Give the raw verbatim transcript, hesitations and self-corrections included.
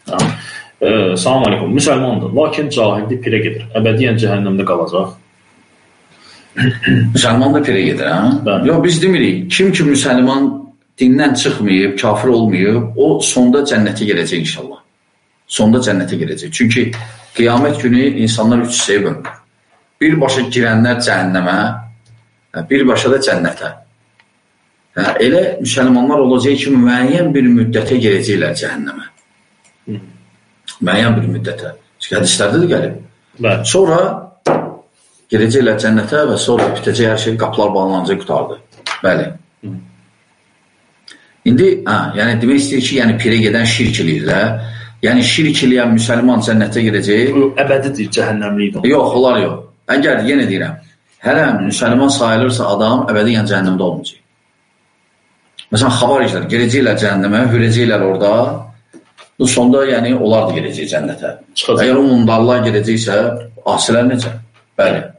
E, Salam aleykum. Müsəlmandır, lakin cahildir, pirə gedir. Əbədiyyən cəhənnəmdə qalacaq. Müsəlman da pirə gedir, hə? Yox, biz demirik. Kim ki müsəlman dindən çıxmayıb, kafir olmayıb, o sonda cənnətə gələcək inşallah. Sonda cənnətə gələcək. Çünki qiyamət günü insanlar üç hissəyə bölünür. Birbaşa girənlər cəhənnəmə, birbaşa da cənnətə. Hə, elə müsəlmanlar olacaq ki, müəyyən bir müddətə gələcəklər cəhənnəmə. Müəyyən bir müddətə. Çünki hədislərdə də gəlib. Bəli. Sonra gələcəklər cənnətə və sonra bitəcək hər şey, qapılar bağlanacaq, qutardı. Bəli. Hı. İndi, hə, yəni demək istəyir ki, yəni pirə gedən şirk eləyirlər. Yəni şirk eləyən müsəlman cənnətə gedəcək. Əbədidir, cəhənnəmlidir. Yox, onlar yox. Əgər, yenə deyirəm, hələ müsəlman sayılırsa adam əbədiyyən cəhənnəmdə olmayacaq. Məsələn, xavariclər gedəcəklər cəhənnəmə, hürəcəklər orada. Bu sonda, yəni, onlar da gedəcək cənnətə. Çıxacaq. Əgər o mundarlar gedəcəksə, asilər necə? Bəli.